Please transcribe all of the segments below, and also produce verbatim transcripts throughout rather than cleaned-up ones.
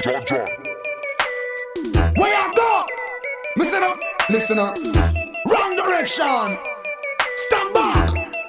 John John. Where you go? Listen up, listen up. Wrong direction. Stand back.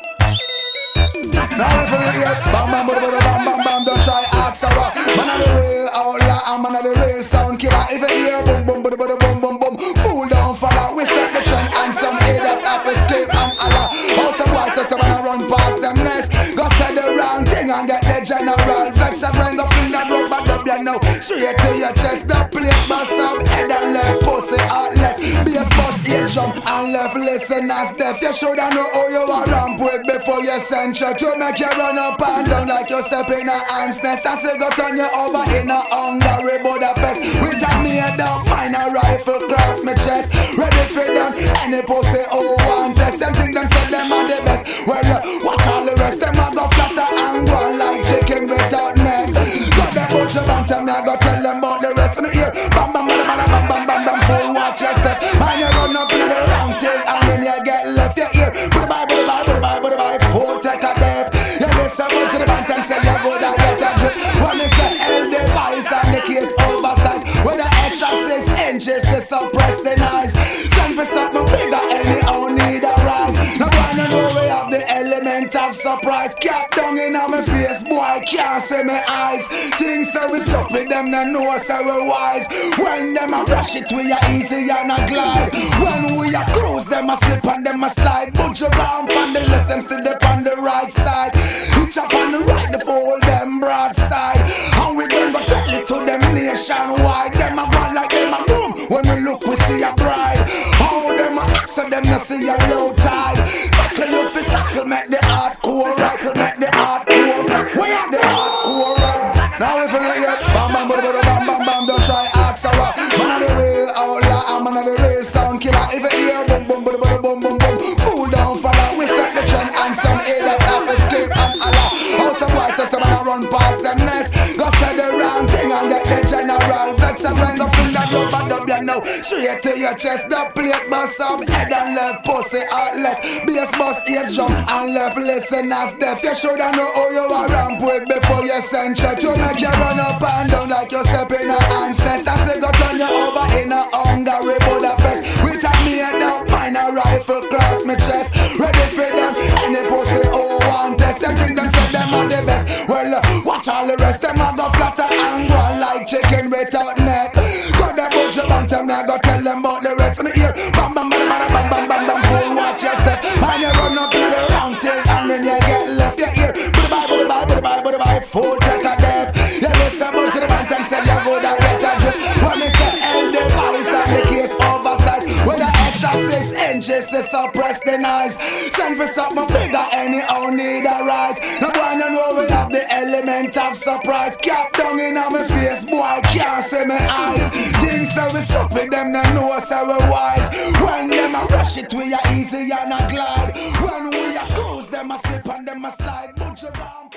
Now if you hear bam bam bam bam bam bam bam, don't try ask her. Man of the real outlaw, I'm man of the real sound killer. If you hear boom boom boom boom boom boom boom, fool don't follow. We set the trend and some idiot have escape and Allah. How some boys say some man run past them nest. Go say the wrong thing and get the general vex and bring the finger rubber dub you know. Straight to your chest, the plate bust up, head and left pussy heartless. Bass bust ear jump and left listeners deaf. You shoulda know who you are ramp with before you send check to make you run up and down like you step in a ant's nest. And still go turn you over in a Hungary Budapest with a made up minor rifle cross my chest. Ready for them, any pussy who want test. Them think them said them are the best. Well, uh, watch all the rest. Them a go flatter and go like chicken without neck. Got them bunch of bantam, me I go tell them about the rest of the ear. Bam bam bam bam bam bam bam bam. Full watch your step. And you run up in the long tail and then you get left your ear. Put the bye, put the bye, put the bye, put the bye. Full take a dip. You listen go to the bantam, say you go down get a drip. When me say L device and the case oversized. With the extra six inches to suppress the noise. Send for something bigger, anyhow need a rise. Now wanna know we have the element of surprise. Cat down in on my face, boy, can't see my eyes. Things so we suck with them, no know so we wise. When them a rush it, we are easy and a glide. When we a cruise, them a slip and them a slide. But you go on the left, them still up on the right side. Each up on the right, the fool them broadside. And we gon' go tell it to them nationwide. Them a go like them a boom. When we look, we see a bride. Oh, them a ask so them no see a low tide. Tackle you fi tackle, make the hardcore right. Make the hardcore right. Where you the hardcore right? Now if you hear bam bam bam bam bam bam, don't try ask her. Man of the real outlaw, I'm man of the real sound killer. If you hear boom boom boom boom boom boom boom, fool don't follow. We set the trend and some idiot have escape and Allah. How some boys say some man run past them nest. Go say the wrong thing and get the general vex and bring the finger rubber dub you know. Straight to your chest, the plate bust up, head and left pussy heartless. Bass bust ear jump and left listeners deaf. You shoulda know who you are ramp with before you send check to make you run up and down like you step in a ant's nest. I say go turn you over in a Hungary Budapest with a made up minor rifle cross my chest. Ready for them, any pussy who want test. Them think them said them are the best. Well, uh, watch all the rest. Them a go flatter and go like chicken without neck. Got that bunch of bantam, me I go tell them about the rest of the ear. Bam bam bam bam bam bam bam bam. Full watch your step. And you run up in the round tail and then you get left your ear. Put the bye, put the bye, put the bye, put the bye. Full take a dip. You listen bunch of the bantam, say you go down get a drip. When me say L device and the case oversized. With the extra six inches to suppress the noise. Send for something bigger, anyhow need a rise. Now boy, you know we have the element of surprise. Cap down in on my face, boy, can't see my eyes. Things so we suck with them, no know so we wise. When them a rush it, we are easy and a glide. When we a cruise, them a slip and them a slide. But you gone